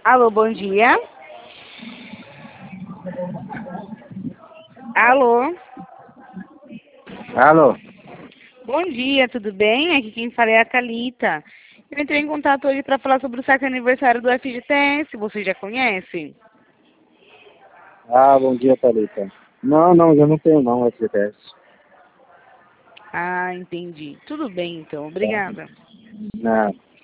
Alô, bom dia. Alô. Alô? Bom dia, tudo bem? Aqui quem fala é a Thalita. Eu entrei em contato hoje para falar sobre o saque aniversário do FGTS. Você já conhece? Ah, bom dia, Thalita. Não, eu não tenho não, FGTS. Ah, entendi. Tudo bem, então. Tá? Obrigada. Não.